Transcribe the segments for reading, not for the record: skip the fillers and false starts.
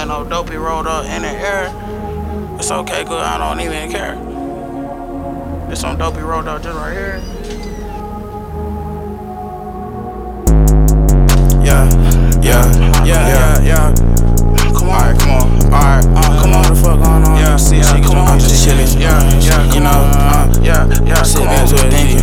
no dopey rolled up in the air. It's okay, good, I don't even care. There's some dopey rolled up just right here. Yeah. Come on. Alright, come on. Alright, come on. What the fuck going on? Yeah, see, come on. I'm just chillin'. Yeah, you know. Sit back to it, thinking.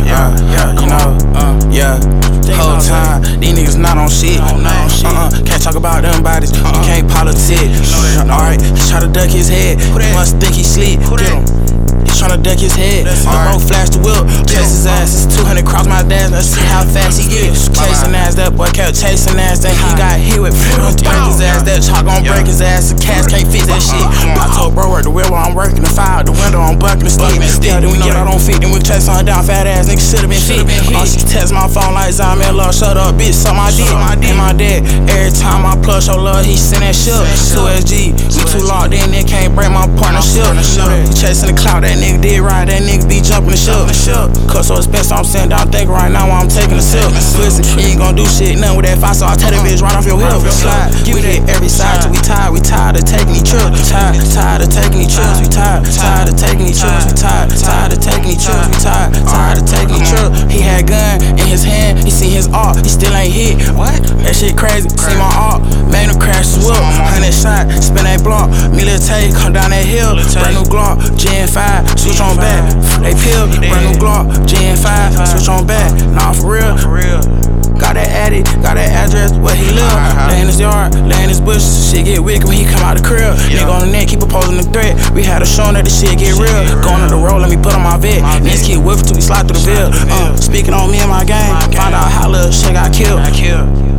Whole time, these niggas not on shit. Can't talk about them bodies. Can't politic. Alright, he try to duck his head. He must think he sleep. Get him. He tryna duck his head. Bro flash the whip, chase his ass. It's 200 cross my dash. Let's see how fast he get. Chasing ass, that boy kept chasing ass. Then he got hit with break his ass. That chalk gon' break his ass. The cast can't fix that shit. I told bro work the wheel while I'm working the fire. The window I'm bucking the stick. Yeah, then we get out on feet. Then we chase on down. Fat ass nigga should've been fit. She text my phone like Zion Love. Shut up, bitch. Suck my dick. In my dad. Every time I plush your love, he send that shit. 2SG. We too locked in. They can't break my partnership. He chasing the cloud. That nigga did right, that nigga be jumping the ship. Cut so expensive, I'm sitting down thinking right now while I'm taking a sip. Listen, he ain't gon' do shit, nothing with that fire, so I tell that bitch right off your hip. Slide, we hit every side till we tired of taking these trips. Tired of taking these trips, we tired of taking these trips, we tired of taking these trips, we tired of taking these trips. He had gun in his hand, he seen his art, he still ain't hit. What? That shit crazy, see my art, made him crash his whip. 100 shot, spin that block, military, come down that hill. Brand new Glock, Gen 5, switch on back. They pill, brand new Glock, Gen 5, switch on back. Nah, for real. Got that addy, got that address where he live. Lay in his yard, lay in his bush. Shit get wicked when he come out the crib. Nigga on the net, keep opposing the threat. We had a show that the shit get real. Going on the road, let me put on my vet. Niggas keep whipping till we slide through the bill. Speaking on me and my game, find out how little shit got killed.